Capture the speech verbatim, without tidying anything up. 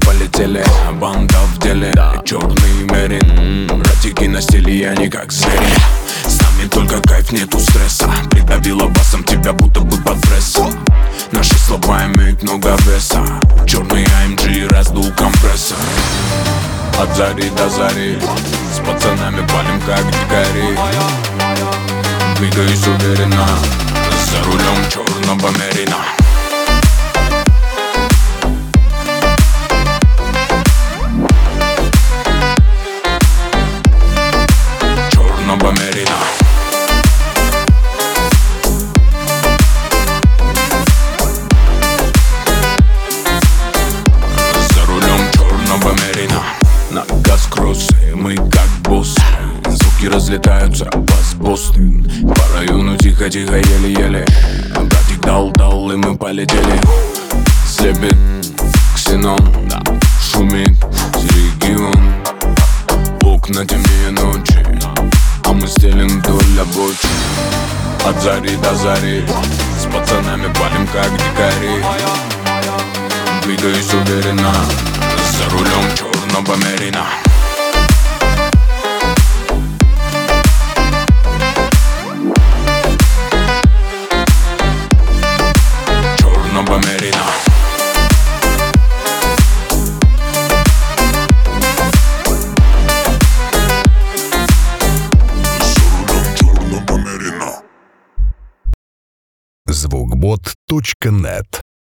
полетели, банда в деле, черный мерин. Братики на стиле, я не как звери. С нами только кайф, нету стресса. Придавила басом тебя, будто бы под прессом. Наши слова имеют много веса. Черный а эм джи раздул компрессор. От зари до зари с пацанами палим как дикари. Двигаюсь уверенно, за рулем черного мерина. Черного мерина. За рулем черного мерина. На газ кроссы, мы как боссы. Звуки разлетаются, бас Бостон. По району тихо-тихо, еле-еле. Братик дал-дал, и мы полетели. Слепит ксенон, да, шумит регион. Окна темнее ночи, а мы стелим вдоль обочин. От зари до зари с пацанами палим как дикари. Двигаюсь уверенно, за рулем черного мерина. Черного мерина. звукбот точка нет